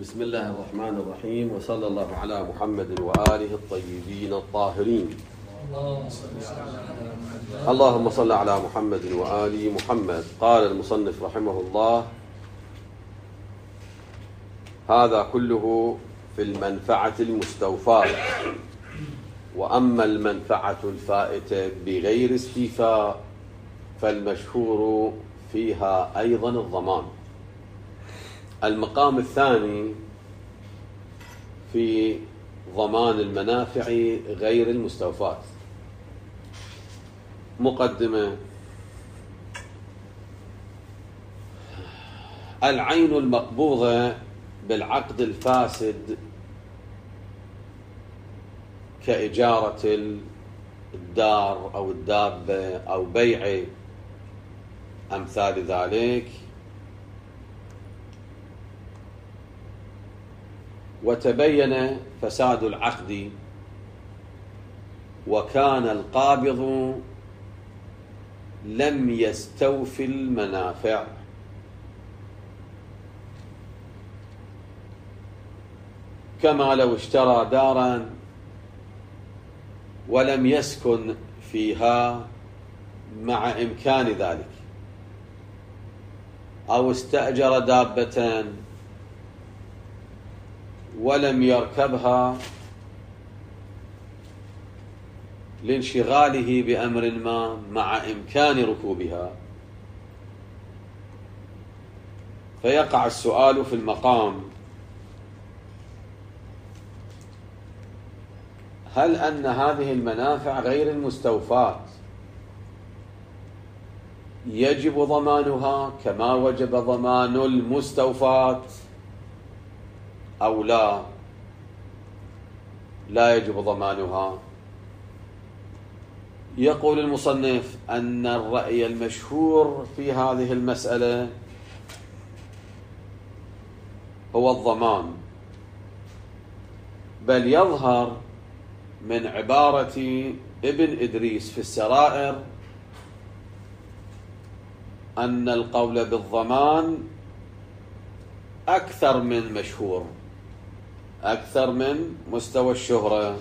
بسم الله الرحمن الرحيم، وصلى الله على محمد وآله الطيبين الطاهرين. اللهم صل على محمد وآل محمد. قال المصنف رحمه الله: هذا كله في المنفعة المستوفاة، وأما المنفعة الفائتة بغير استيفاء فالمشهور فيها أيضا الضمان. المقام الثاني في ضمان المنافع غير المستوفاة. مقدمة: العين المقبوضة بالعقد الفاسد كإجارة الدار أو الدابة أو بيع أمثال ذلك، وتبين فساد العقد وكان القابض لم يستوفي المنافع، كما لو اشترى دارا ولم يسكن فيها مع إمكان ذلك، أو استأجر دابة ولم يركبها لانشغاله بأمر ما مع إمكان ركوبها. فيقع السؤال في المقام: هل أن هذه المنافع غير المستوفاة يجب ضمانها كما وجب ضمان المستوفاة، أو لا يجب ضمانها؟ يقول المصنف أن الرأي المشهور في هذه المسألة هو الضمان، بل يظهر من عبارة ابن إدريس في السرائر أن القول بالضمان أكثر من مشهور، أكثر من مستوى الشهرة،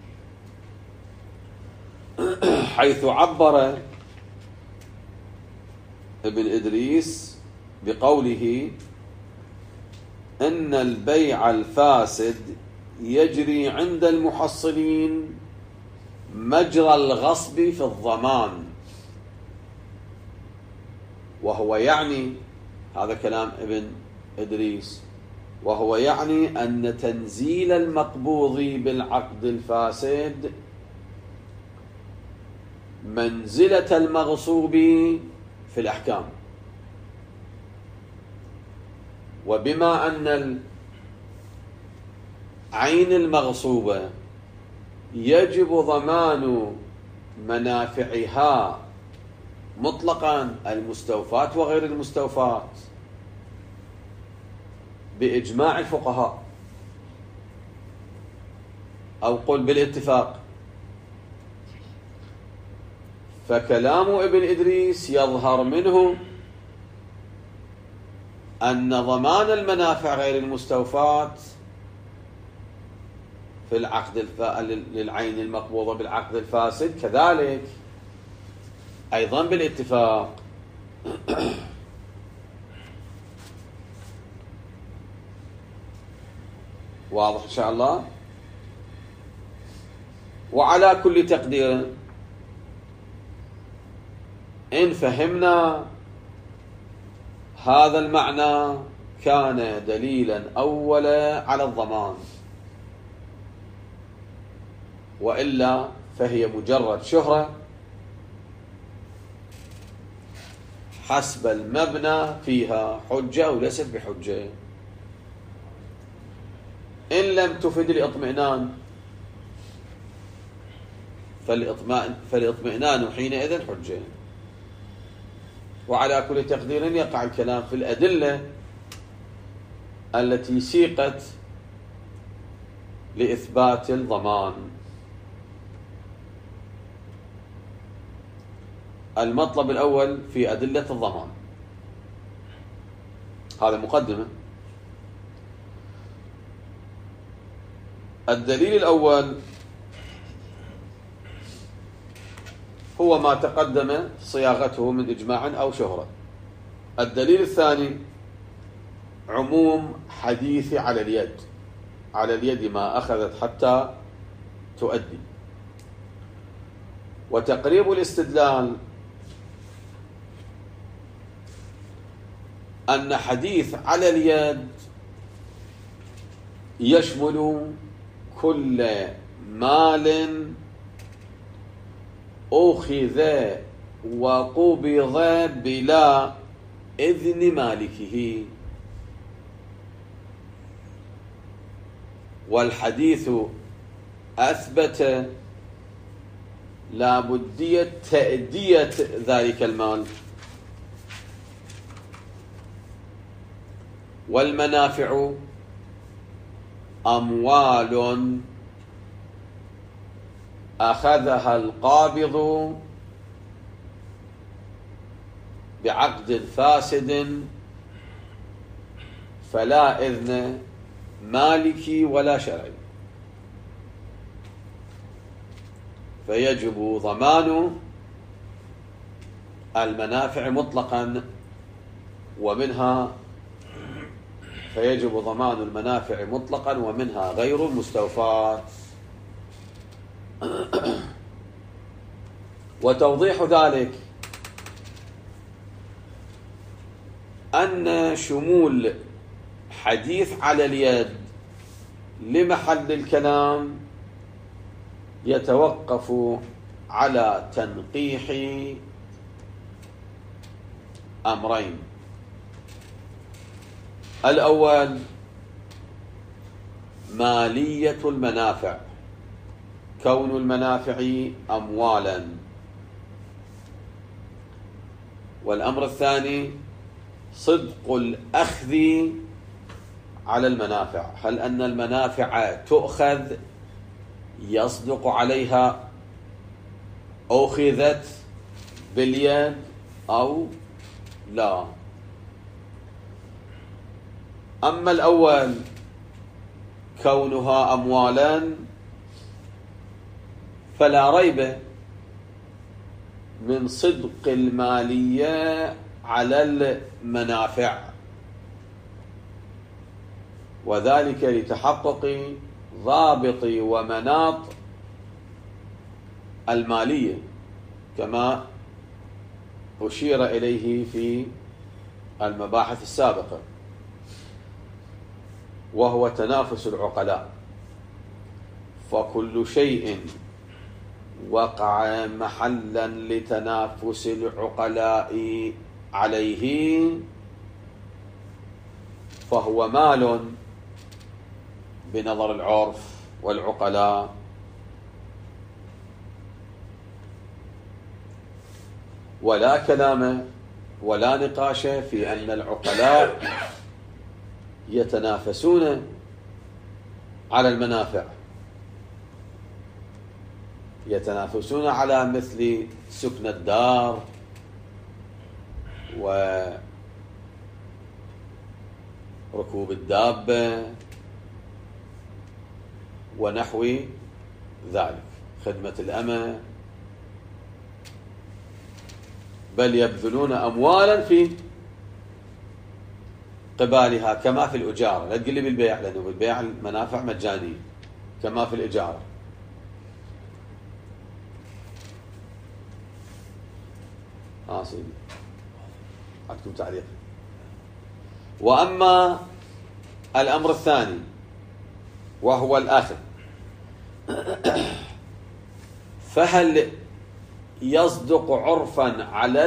حيث عبر ابن إدريس بقوله إن البيع الفاسد يجري عند المحصلين مجرى الغصب في الضمان، وهو يعني، هذا كلام ابن إدريس، وهو يعني أن تنزيل المقبوض بالعقد الفاسد منزلة المغصوب في الأحكام، وبما أن العين المغصوبة يجب ضمان منافعها مطلقا، المستوفاة وغير المستوفاة، بإجماع الفقهاء، أو قل بالاتفاق، فكلام ابن إدريس يظهر منه أن ضمان المنافع غير المستوفاة في العقد للعين المقبوضة بالعقد الفاسد كذلك أيضا بالاتفاق. واضح إن شاء الله؟ وعلى كل تقدير إن فهمنا هذا المعنى كان دليلا أولا على الضمان، وإلا فهي مجرد شهرة حسب المبنى فيها حجة أو ليست بحجة. إن لم تفد الاطمئنان فالاطمئنان حينئذ حجة. وعلى كل تقدير يقع الكلام في الأدلة التي سيقت لإثبات الضمان. المطلب الأول في أدلة الضمان، هذا مقدمة. الدليل الأول هو ما تقدم صياغته من إجماع أو شهرة. الدليل الثاني عموم حديث على اليد، على اليد ما أخذت حتى تؤدي. وتقريب الاستدلال أن حديث على اليد يشمل كل مال أخذ وقبض بلا إذن مالكه. والحديث أثبت لا بدية تأدية ذلك المال. والمنافع أموال أخذها القابض بعقد فاسد فلا إذن مالكي ولا شرعي، فيجب ضمان المنافع مطلقا، ومنها فيجب ضمان المنافع مطلقا ومنها غير المستوفاة. وتوضيح ذلك أن شمول حديث على اليد لمحل الكلام يتوقف على تنقيح أمرين. الأول مالية المنافع، كون المنافع أموالا. والأمر الثاني صدق الأخذ على المنافع، هل أن المنافع تؤخذ يصدق عليها أخذت باليد أو لا. أما الأول كونها أموالا فلا ريب من صدق المالية على المنافع، وذلك لتحقق ضابط ومناط المالية كما أشير إليه في المباحث السابقة، وهو تنافس العقلاء. فكل شيء وقع محلا لتنافس العقلاء عليه فهو مال بنظر العرف والعقلاء. ولا كلام ولا نقاش في أن العقلاء يتنافسون على المنافع، يتنافسون على مثل سكن الدار وركوب الدابة ونحو ذلك، خدمة الأمة، بل يبذلون أموالا في قبالها كما في الإجارة. لا تقل لي بالبيع، لأنه بالبيع المنافع مجانية كما في الإجارة. سيدي عندكم تعليق. وأما الأمر الثاني وهو الآخر، فهل يصدق عرفا على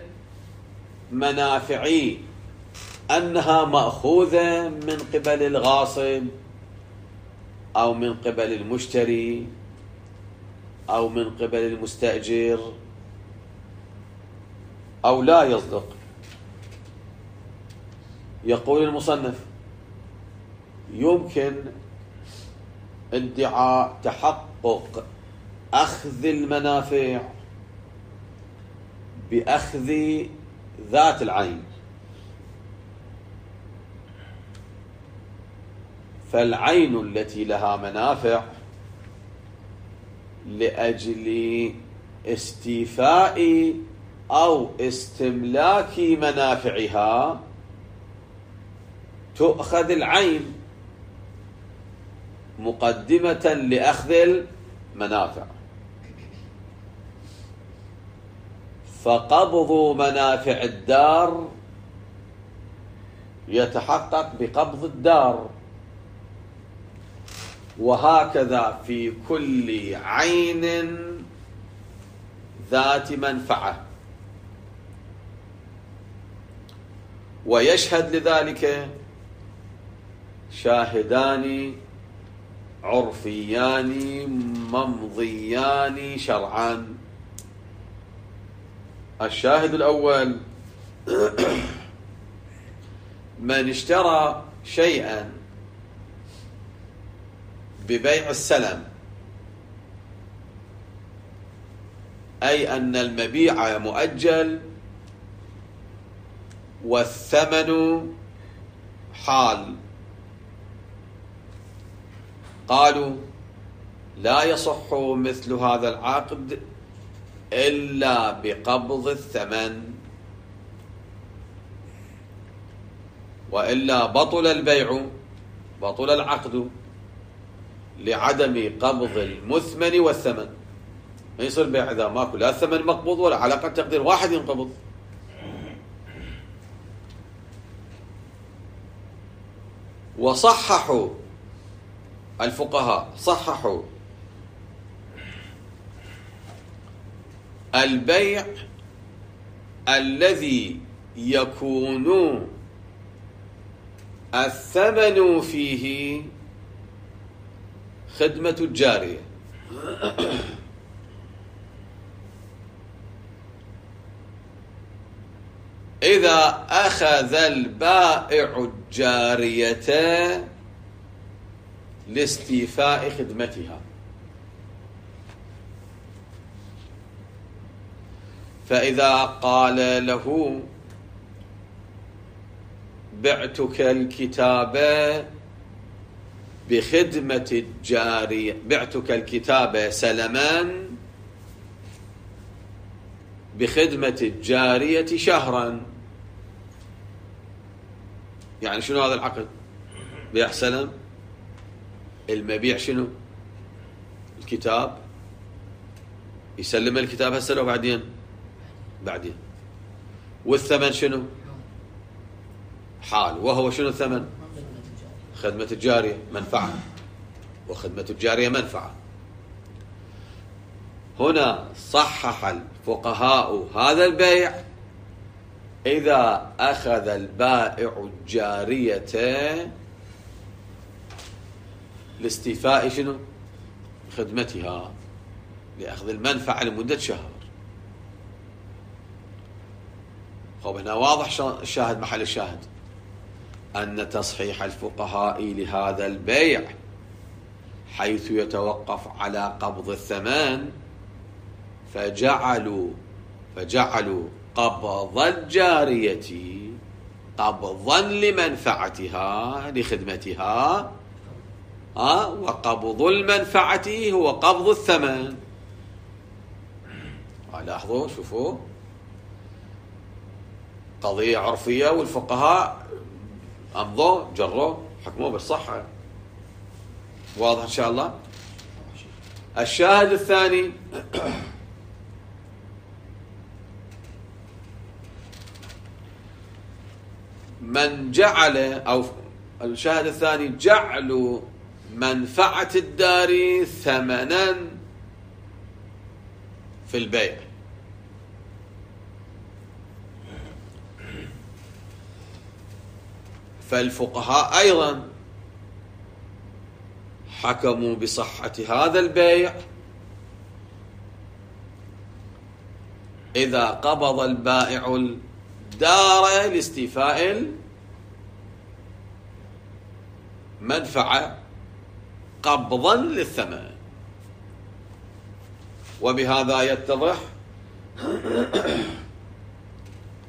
المنافع أنها مأخوذة من قبل الغاصب أو من قبل المشتري أو من قبل المستأجر أو لا يصدق؟ يقول المصنف يمكن ادعاء تحقق أخذ المنافع بأخذ ذات العين، فالعين التي لها منافع لأجل استيفاء أو استملاك منافعها تؤخذ العين مقدمة لأخذ المنافع، فقبض منافع الدار يتحقق بقبض الدار، وهكذا في كل عين ذات منفعة. ويشهد لذلك شاهدان عرفيان ممضيان شرعا. الشاهد الأول: من اشترى شيئا ببيع السلم، أي أن المبيع مؤجل والثمن حال، قالوا لا يصح مثل هذا العقد إلا بقبض الثمن، وإلا بطل البيع، بطل العقد لعدم قبض المثمن والثمن. ما يصير بيع إذا ماكو لا الثمن مقبوض ولا على الأقل تقدير واحد ينقبض. وصححوا الفقهاء صححوا البيع الذي يكون الثمن فيه خدمة الجارية. إذا أخذ البائع الجارية لاستيفاء خدمتها، فإذا قال له بعتك الكتاب بخدمة الجارية، بعتك الكتاب سلمان بخدمة الجارية شهرا، يعني شنو هذا العقد؟ بيع سلم، المبيع شنو؟ الكتاب، يسلم الكتاب هسه لو بعدين والثمن شنو؟ حال، وهو شنو الثمن؟ خدمة الجارية منفعة، وخدمة الجارية منفعة. هنا صحح الفقهاء هذا البيع إذا أخذ البائع الجارية لاستيفاء شنو؟ خدمتها، لأخذ المنفعة لمدة شهر. هنا واضح الشاهد، محل الشاهد أن تصحيح الفقهاء لهذا البيع حيث يتوقف على قبض الثمن فجعلوا قبض الجارية قبضا لمنفعتها لخدمتها، وقبض المنفعة هو قبض الثمن. لاحظوا، شوفوا قضية عرفية والفقهاء أمضوا جروا حكموا بالصحة. واضح إن شاء الله. الشاهد الثاني من جعل، أو الشاهد الثاني جعل منفعة الدار ثمنا في البيع. فالفقهاء أيضا حكموا بصحة هذا البيع إذا قبض البائع الدار لاستيفاء المنفعة قبضا للثمن. وبهذا يتضح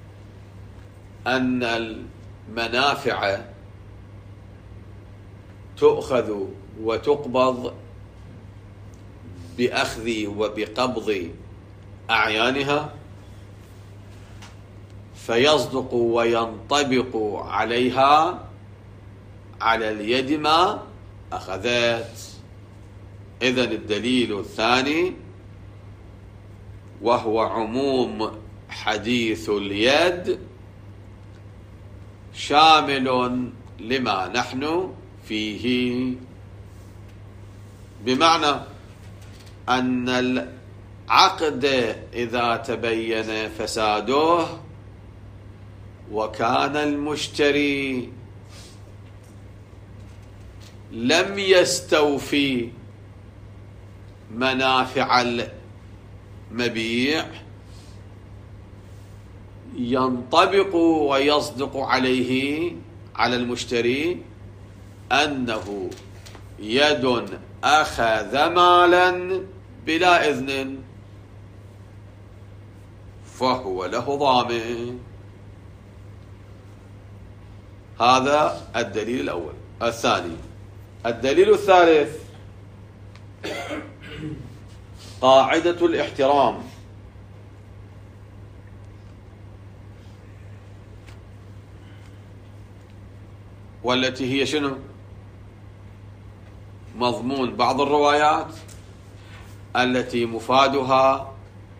أن المنافع تؤخذ وتقبض بأخذ وبقبض أعيانها، فيصدق وينطبق عليها على اليد ما أخذت. إذن الدليل الثاني وهو عموم حديث اليد شامل لما نحن فيه، بمعنى أن العقد إذا تبين فساده وكان المشتري لم يستوفي منافع المبيع، ينطبق ويصدق عليه على المشتري أنه يد أخذ مالا بلا إذن، فهو له ضامن. هذا الدليل الأول. الثاني، الدليل الثالث قاعدة الاحترام، والتي هي شنو؟ مضمون بعض الروايات التي مفادها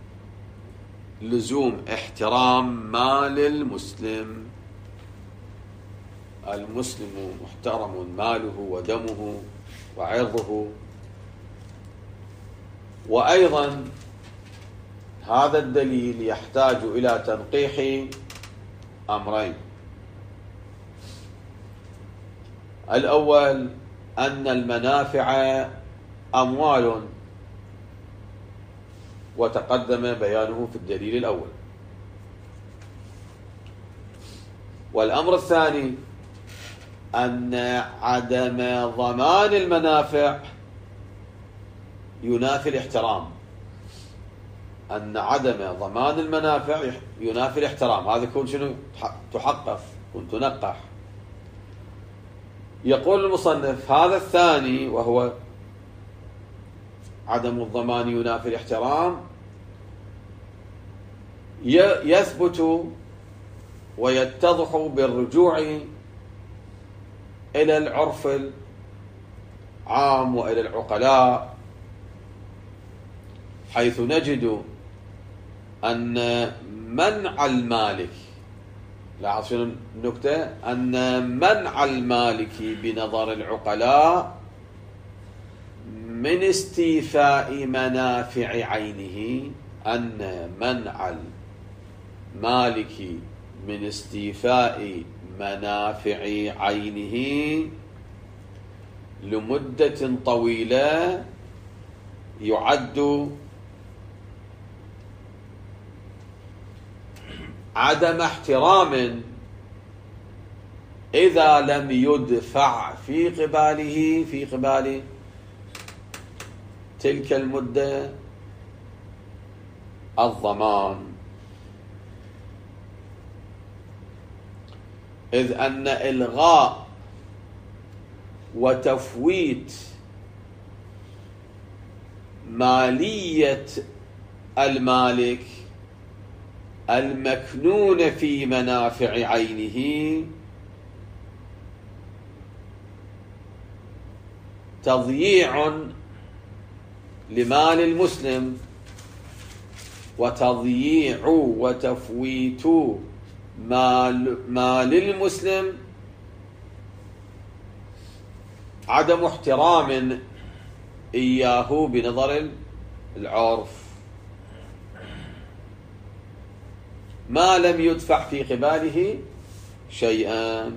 لزوم احترام مال المسلم. المسلم محترم ماله ودمه وعرضه. وأيضا هذا الدليل يحتاج إلى تنقيح أمرين. الأول أن المنافع أموال، وتقدم بيانه في الدليل الأول. والأمر الثاني أن عدم ضمان المنافع ينافي الاحترام. أن عدم ضمان المنافع ينافي الاحترام. هذا يكون شنو؟ تحقق، كنت تنقح. يقول المصنف هذا الثاني وهو عدم الضمان ينافي الاحترام يثبت ويتضح بالرجوع إلى العرف العام وإلى العقلاء، حيث نجد أن منع المالك، لاحظ شنو النكتة؟ أن منع المالك بنظر العقلاء من استيفاء منافع عينه، أن منع المالك من استيفاء منافع عينه لمدة طويلة يعد عدم احترام إذا لم يدفع في قبال تلك المدة الضمان، إذ أن إلغاء وتفويت مالية المالك المكنون في منافع عينه تضييع لمال المسلم، وتضييع وتفويت مال المسلم عدم احترام إياه بنظر العرف، ما لم يدفع في قباله شيئا.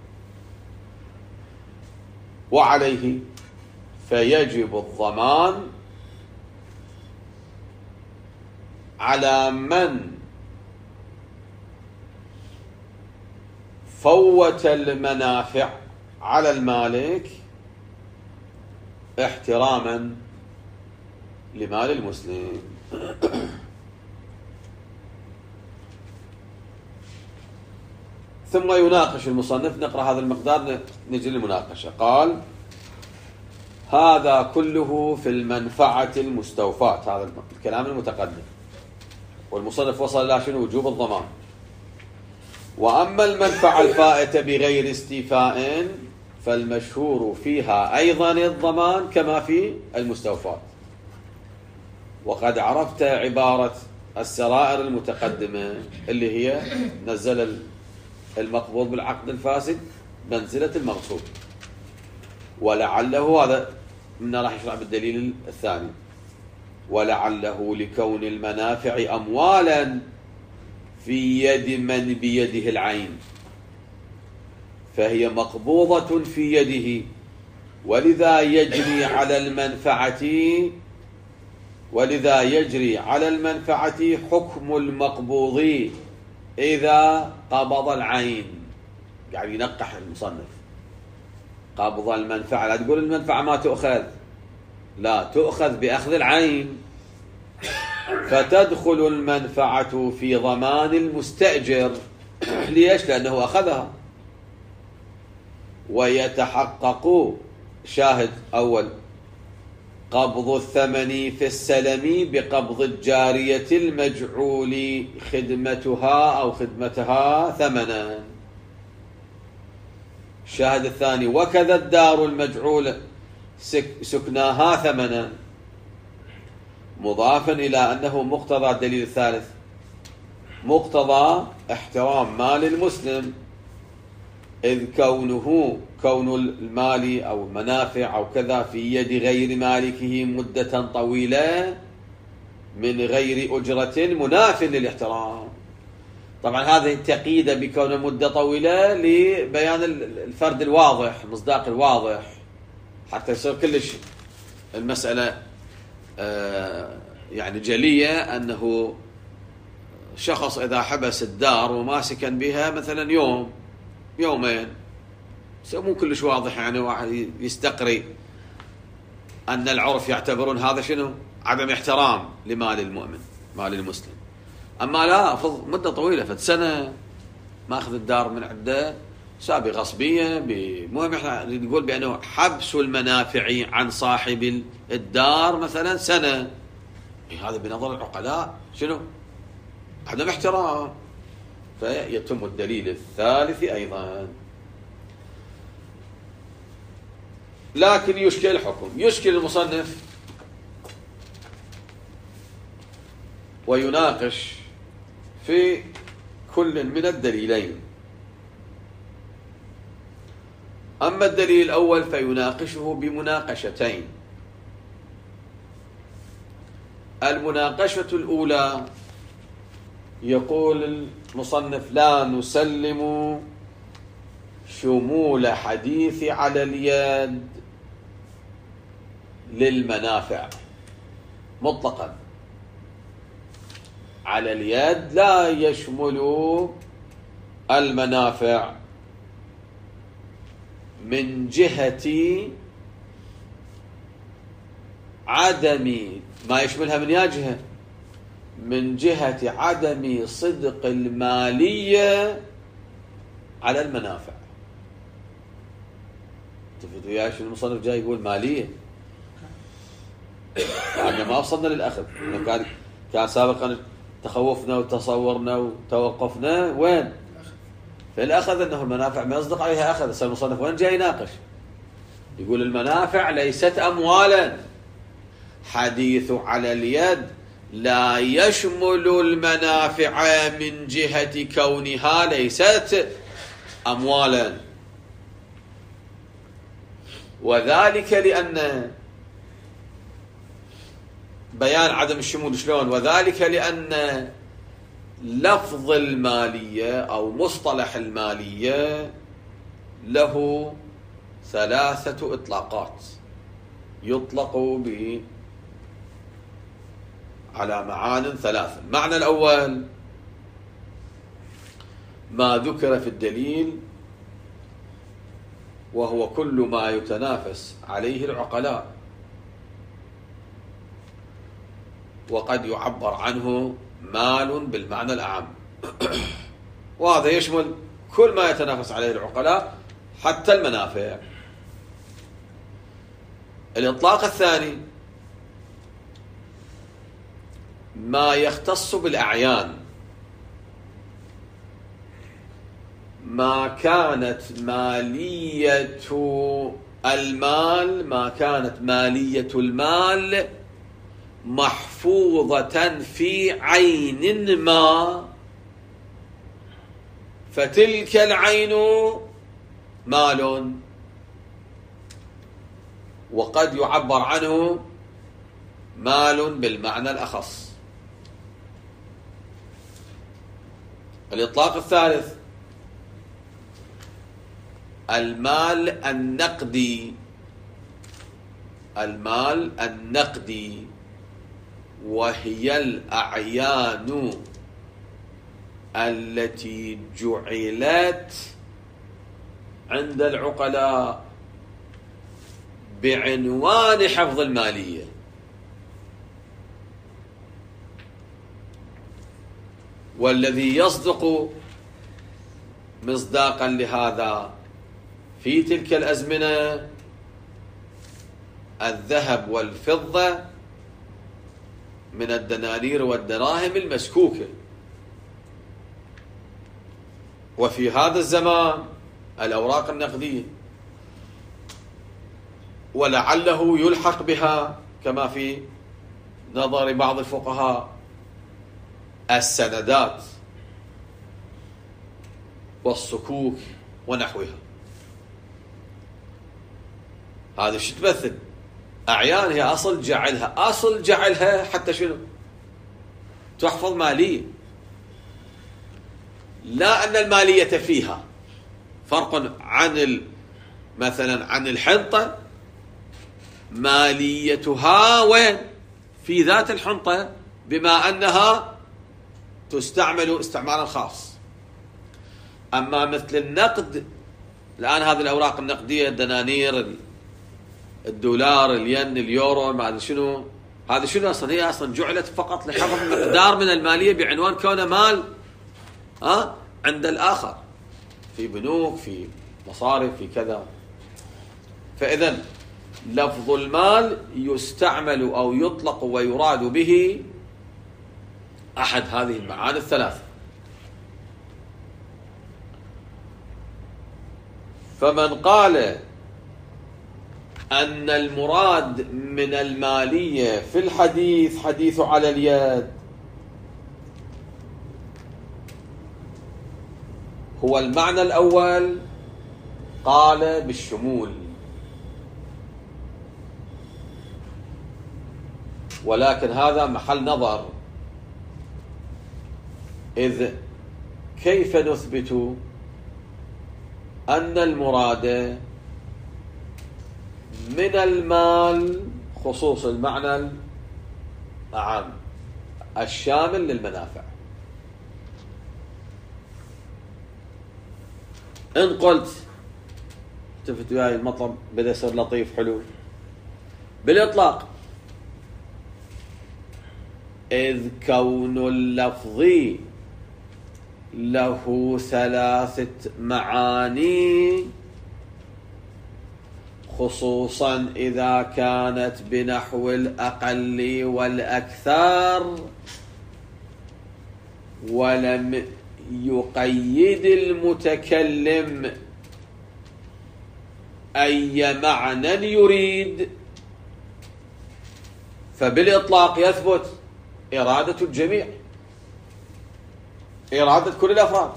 وعليه فيجب الضمان على من فوت المنافع على المالك احتراما لمال المسلم. ثم يناقش المصنف، نقرأ هذا المقدار نجي للمناقشة. قال: هذا كله في المنفعة المستوفاة، هذا الكلام المتقدم. والمصنف وصل إلى شنو؟ وجوب الضمان. وأما المنفعة الفائتة بغير استيفاء فالمشهور فيها أيضا الضمان كما في المستوفات. وقد عرفت عبارة السرائر المتقدمة اللي هي نزل المقبوض بالعقد الفاسد منزلة المغصوب. ولعله هذا من راح يشرح بالدليل الثاني، ولعله لكون المنافع أموالا في يد من بيده العين فهي مقبوضة في يده، ولذا يجري على المنفعة حكم المقبوض إذا قبض العين. يعني ينقح المصنف قبض المنفعة، لا تقول المنفعة ما تؤخذ، لا، تؤخذ بأخذ العين، فتدخل المنفعة في ضمان المستأجر. ليش؟ لأنه أخذها. ويتحقق شاهد أول قبض الثمن في السلم بقبض الجارية المجعول خدمتها ثمنا. الشاهد الثاني وكذا الدار المجعول سكناها ثمنا، مضافا إلى أنه مقتضى الدليل الثالث مقتضى احترام مال المسلم، إذ كون المال أو المنافع أو كذا في يد غير مالكه مدة طويلة من غير أجرة مناف للاحترام. طبعا هذه تقييد بكون مدة طويلة لبيان الفرد الواضح، المصداق الواضح، حتى يصير كلش المسألة يعني جلية، أنه شخص إذا حبس الدار وما سكن بها مثلا يوم يومين، مو كلش واضح، يعني واحد يستقري أن العرف يعتبرون هذا شنو؟ عدم احترام لمال المؤمن، مال المسلم. أما لا، أفرض مدة طويلة، فسنة ماخذ الدار من عنده سابقة غصبية، مهم احنا نقول بأنه حبس المنافع عن صاحب الدار مثلا سنة، هذا بنظر العقلاء شنو؟ عدم احترام. فيتم الدليل الثالث أيضا. لكن يشكل الحكم، يشكل المصنف ويناقش في كل من الدليلين. أما الدليل الأول فيناقشه بمناقشتين. المناقشة الأولى يقول المصنف لا نسلم شمول حديث على اليد للمنافع مطلقا. على اليد لا يشمل المنافع من جهة عدم، ما يشملها من يا جهة، من جهة عدم صدق المالية على المنافع. تفوتوا يا شنو المصنف جاي يقول مالية؟ يعني ما وصلنا للأخذ، كان سابقا تخوفنا وتصورنا وتوقفنا وين؟ في الأخذ أنه المنافع ما يصدق عليها أخذ. هسه المصنف وين جاي يناقش؟ يقول المنافع ليست أموالا. حديث على اليد لا يشمل المنافع من جهة كونها ليست أموالا، وذلك لأن بيان عدم الشمول شلون، وذلك لأن لفظ المالية أو مصطلح المالية له ثلاثة إطلاقات، يطلق به على معان ثلاثة. المعنى الأول ما ذكر في الدليل، وهو كل ما يتنافس عليه العقلاء، وقد يعبر عنه مال بالمعنى الأعم، وهذا يشمل كل ما يتنافس عليه العقلاء حتى المنافع. الإطلاق الثاني ما يختص بالأعيان، ما كانت مالية المال محفوظة في عين ما، فتلك العين مال، وقد يعبر عنه مال بالمعنى الأخص. الإطلاق الثالث المال النقدي، وهي الأعيان التي جعلت عند العقلاء بعنوان حفظ المالية. والذي يصدق مصداقا لهذا في تلك الأزمنة الذهب والفضة من الدنانير والدراهم المسكوكة، وفي هذا الزمان الأوراق النقدية، ولعله يلحق بها كما في نظر بعض الفقهاء السندات والصكوك ونحوها. هذا شو تمثل؟ أعيان هي أصل جعلها حتى شنو؟ تحفظ مالية، لا أن المالية فيها. فرق عن مثلا عن الحنطة، ماليتها وين؟ في ذات الحنطة، بما أنها تستعمل استعمالا خاص. أما مثل النقد الآن، هذه الأوراق النقدية، الدنانير، الدولار، الين، اليورو، ما أدري شنو، هذه شنو أصلا؟ هي أصلا جعلت فقط لحفظ مقدار من المالية بعنوان كونه مال عند الآخر، في بنوك، في مصارف، في كذا. فإذا لفظ المال يستعمل أو يطلق ويراد به أحد هذه المعاني الثلاثة. فمن قال أن المراد من المالية في الحديث حديث على اليد هو المعنى الأول، قال بالشمول، ولكن هذا محل نظر. إذ كيف نثبت أن المراد من المال خصوص المعنى العام الشامل للمنافع؟ إن قلت، التفت وياي المطلب بدأ يصير لطيف حلو، بالإطلاق، إذ كون اللفظ له ثلاثة معاني، خصوصا إذا كانت بنحو الأقل والأكثر، ولم يقيد المتكلم أي معنى يريد، فبالإطلاق يثبت إرادة الجميع، إرادة كل الأفراد.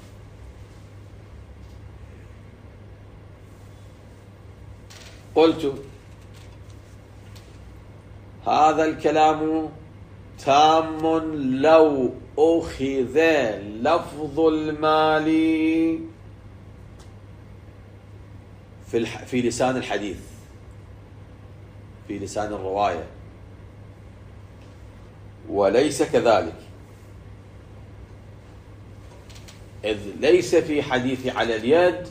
قلت هذا الكلام تام لو أخذ لفظ المال في لسان الحديث، في لسان الرواية، وليس كذلك، إذ ليس في حديث على اليد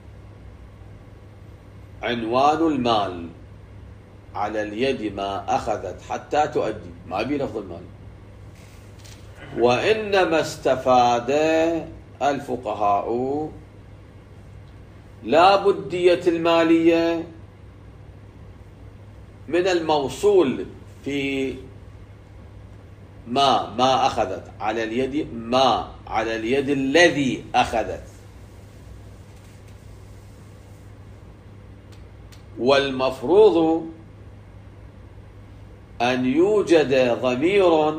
عنوان المال. على اليد ما أخذت حتى تؤدي، ما بي لفظ المال. وإنما استفاد الفقهاء لا بدية المالية من الموصول في ما أخذت على اليد ما على اليد الذي أخذت، والمفروض أن يوجد ضمير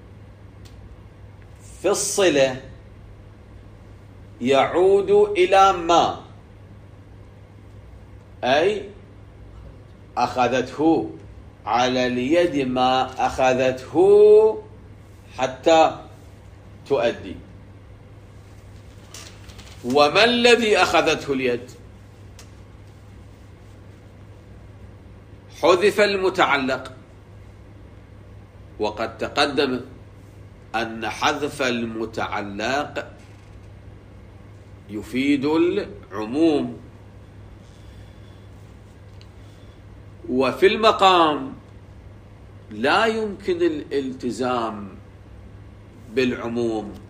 في الصلة يعود إلى ما، أي أخذته على اليد ما أخذته حتى تؤدي. وما الذي أخذته اليد؟ حذف المتعلق، وقد تقدم أن حذف المتعلق يفيد العموم، وفي المقام لا يمكن الالتزام بالعموم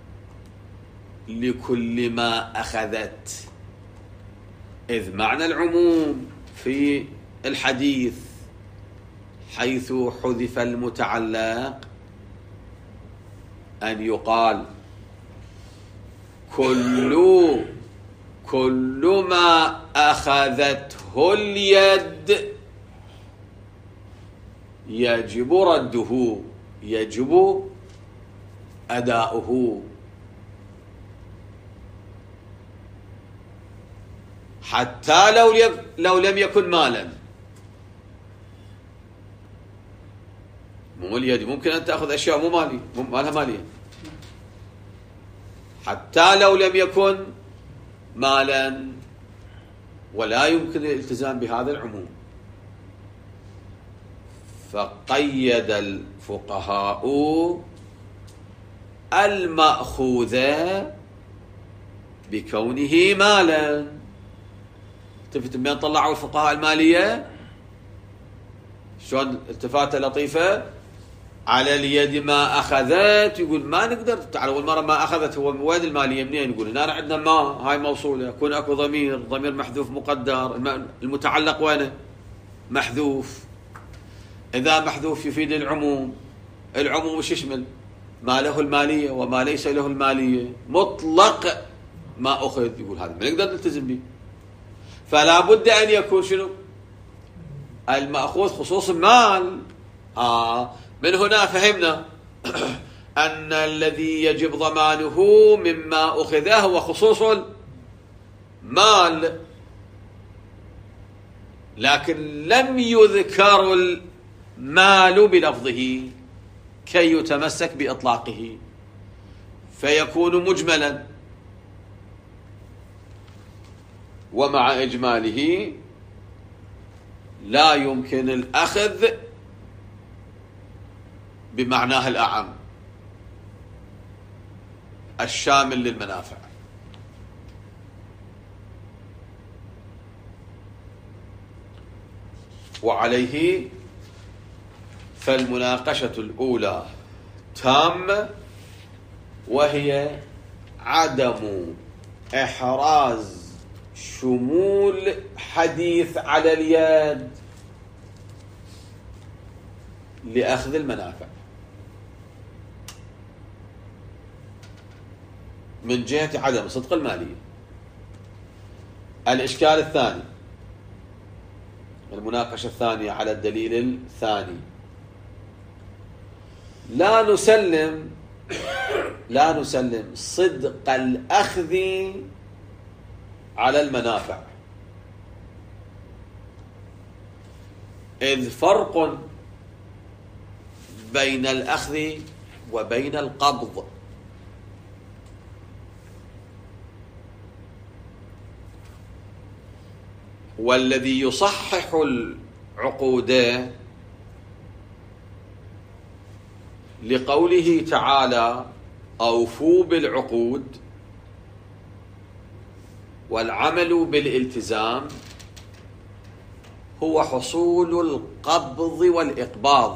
لكل ما أخذت، إذ معنى العموم في الحديث حيث حذف المتعلق أن يقال كل ما أخذته اليد يجب رده، يجب أداؤه، حتى لو لم يكن مالا. مو اليد ممكن أن تأخذ أشياء مو مالية، ما لها مالية، حتى لو لم يكن مالا، ولا يمكن الالتزام بهذا العموم. فقيد الفقهاء المأخوذ بكونه مالا. التفت من طلعوا الفقهاء المالية شلون التفاتة لطيفة على اليد ما أخذت، يقول ما نقدر تعال أول مرة ما أخذت، هو وين المالية منين؟ يقول هنا عندنا ما هاي موصولة، يكون أكو ضمير محذوف مقدر، المتعلق وينه؟ محذوف. إذا محذوف يفيد العموم، العموم وش يشمل؟ ما له المالية وما ليس له المالية، مطلق ما أخذ، يقول هذا ما نقدر نلتزم به. فلا بد أن يكون شنو؟ المأخوذ خصوص المال. من هنا فهمنا أن الذي يجب ضمانه مما أخذه هو خصوص المال، لكن لم يذكر المال بلفظه كي يتمسك بإطلاقه فيكون مجملا، ومع إجماله لا يمكن الأخذ بمعناه الأعم الشامل للمنافع. وعليه فالمناقشة الأولى تامة، وهي عدم إحراز شمول حديث على اليد لأخذ المنافع من جهة عدم صدق المالية. الإشكال الثاني، المناقشة الثانية على الدليل الثاني، لا نسلم صدق الأخذ على المنافع، إذ فرق بين الأخذ وبين القبض. والذي يصحح العقود لقوله تعالى أوفوا بالعقود والعمل بالالتزام هو حصول القبض والإقباض،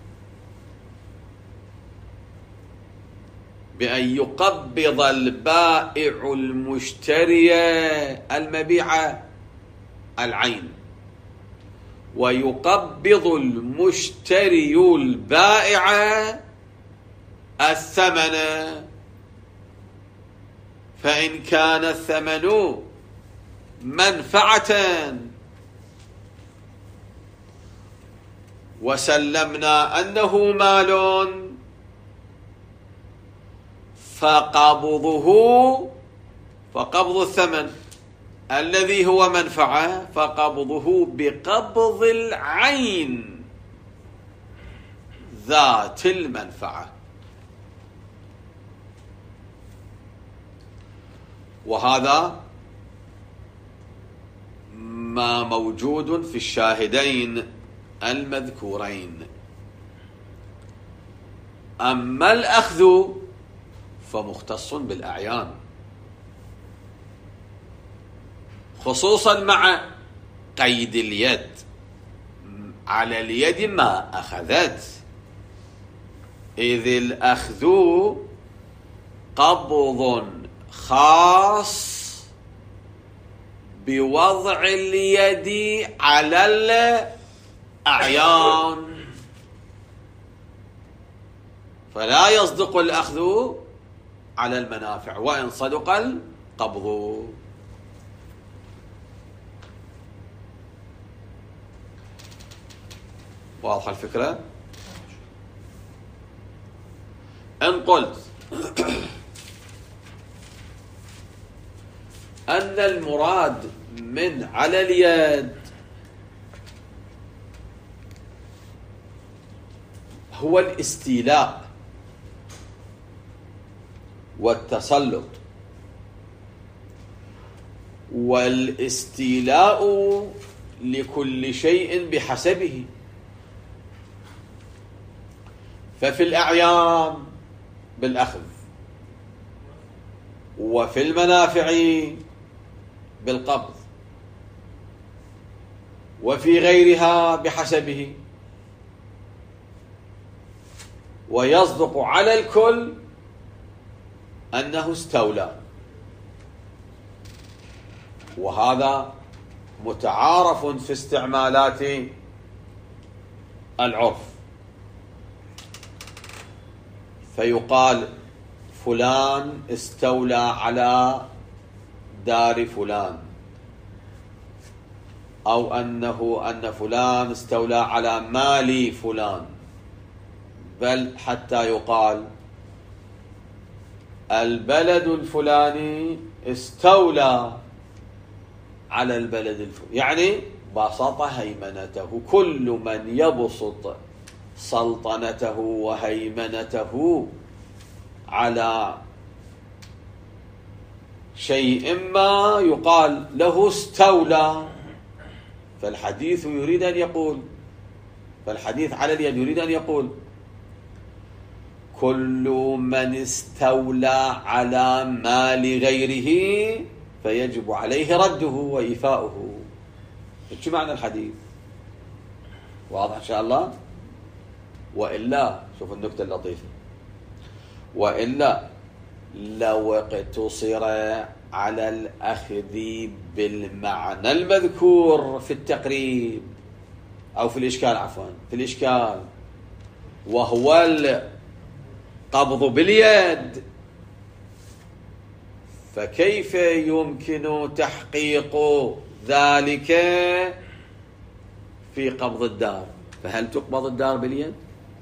بأن يقبض البائع المشتري المبيع العين، ويقبض المشتري البائع الثمن، فإن كان الثمن منفعة وسلمنا أنه مال فقبض الثمن الذي هو منفعة فقبضه بقبض العين ذات المنفعة. وهذا ما موجود في الشاهدين المذكورين. أما الأخذ فمختص بالأعيان، خصوصا مع قيد اليد، على اليد ما أخذت، إذ الأخذ قبض خاص بوضع اليد على الأعيان، فلا يصدق الأخذ على المنافع وإن صدق القبض. واضحة الفكرة؟ إن قلت أن المراد من على اليد هو الاستيلاء والتسلط، والاستيلاء لكل شيء بحسبه، ففي الأعيان بالأخذ، وفي المنافع بالقبض، وفي غيرها بحسبه، ويصدق على الكل أنه استولى. وهذا متعارف في استعمالات العرف، فيقال فلان استولى على دار فلان، أو أن فلان استولى على مال فلان، بل حتى يقال البلد الفلاني استولى على البلد الفلاني، يعني بسط هيمنته. كل من يبسط سلطنته وهيمنته على شيء ما يقال له استولى. فالحديث يريد أن يقول، فالحديث على اليد يريد أن يقول كل من استولى على مال غيره فيجب عليه رده وإيفاؤه. شو معنى الحديث؟ واضح إن شاء الله؟ وإلا شوف النكتة اللطيفة، وإلا لو اقتصر على الأخذ بالمعنى المذكور في التقريب أو في الإشكال، عفوا في الإشكال، وهو القبض باليد، فكيف يمكن تحقيق ذلك في قبض الدار؟ فهل تقبض الدار باليد؟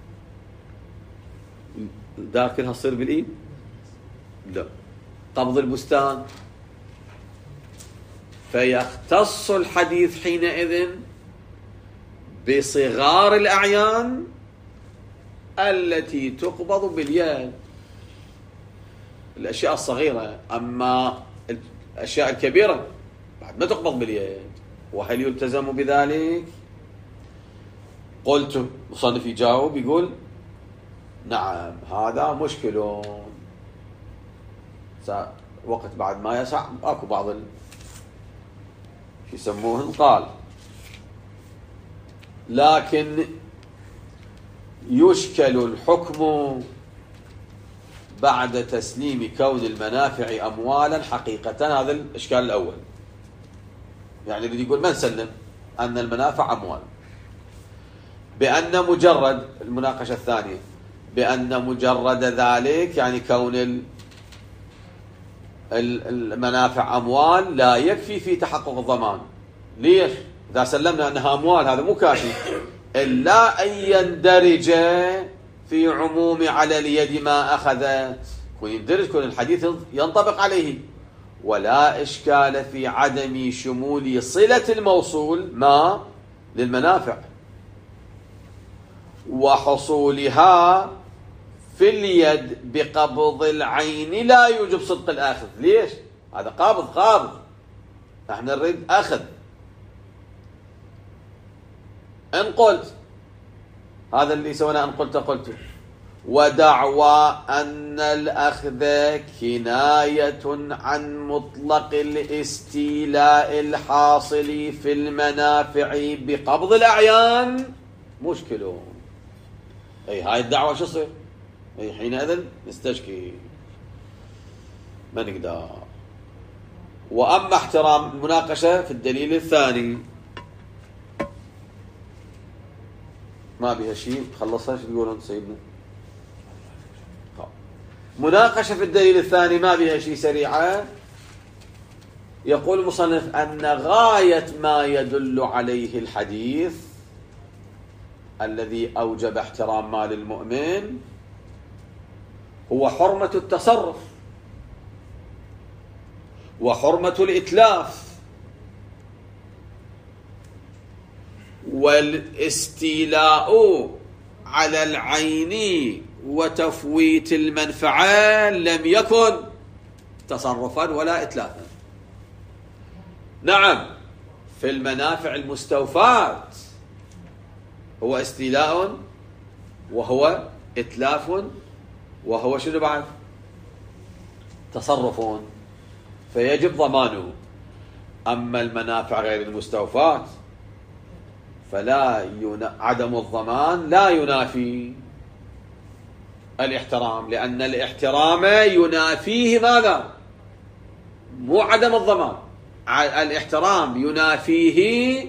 الدار كلها تصير بالإيد؟ لا. قبض البستان، فيختص الحديث حينئذ بصغار الأعيان التي تقبض باليد، الأشياء الصغيرة. أما الأشياء الكبيرة بعد ما تقبض باليد. وهل يلتزم بذلك؟ قلت مصنف يجاوب يقول نعم هذا مشكل، وقت بعد ما يسع اكو بعض يسموهن قال، لكن يشكل الحكم بعد تسليم كون المنافع أموالا حقيقة. هذا الإشكال الأول، يعني اللي يقول ما نسلم أن المنافع أموال، بأن مجرد المناقشة الثانية بأن مجرد ذلك يعني كون المنافع أموال لا يكفي في تحقق الضمان. ليش؟ إذا سلمنا أنها أموال هذا مو كافي إلا أن يندرج في عموم على اليد ما أخذت، يندرج كل الحديث ينطبق عليه، ولا إشكال في عدم شمول صلة الموصول ما للمنافع وحصولها في اليد بقبض العين لا يوجب صدق الآخذ. ليش؟ هذا قابض احنا نريد أخذ. إن قلت هذا اللي سوينا إن قلت ودعوى أن الأخذ كناية عن مطلق الاستيلاء الحاصل في المنافع بقبض الأعيان مشكلة. أي هاي الدعوة شو تصير؟ أي حينئذ نستشكي ما نقدر. وأما احترام المناقشة في الدليل الثاني ما بها شيء، خلصها. شو تقولون سيدنا؟ مناقشة في الدليل الثاني ما بها شيء، سريعة. يقول المصنف أن غاية ما يدل عليه الحديث الذي أوجب احترام مال المؤمن هو حرمة التصرف وحرمة الإتلاف والاستيلاء على العين وتفويت المنفعة لم يكن تصرفا ولا إتلافا. نعم في المنافع المستوفاة هو استيلاء وهو إتلاف وهو شنو بعد؟ تصرف، فيجب ضمانه. أما المنافع غير المستوفاة فلا عدم الضمان لا ينافي الاحترام، لأن الاحترام ينافيه ماذا؟ مو عدم الضمان، الاحترام ينافيه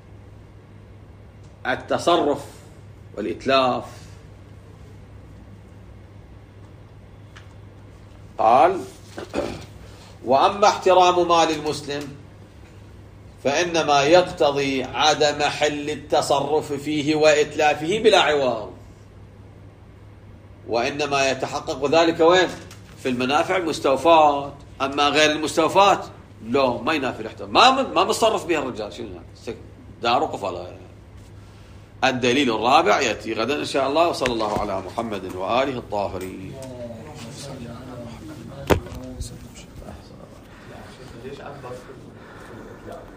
التصرف والإتلاف. قال وأما احترام مال المسلم فإنما يقتضي عدم حل التصرف فيه وإتلافه بلا عوض، وإنما يتحقق ذلك وين؟ في المنافع المستوفاة. أما غير المستوفاة لا ما ينافي الاحترام، ما مصرف بها الرجال. شنو دار قفلا. الدليل الرابع يأتي غدا إن شاء الله. وصلى الله على محمد وآله الطاهرين.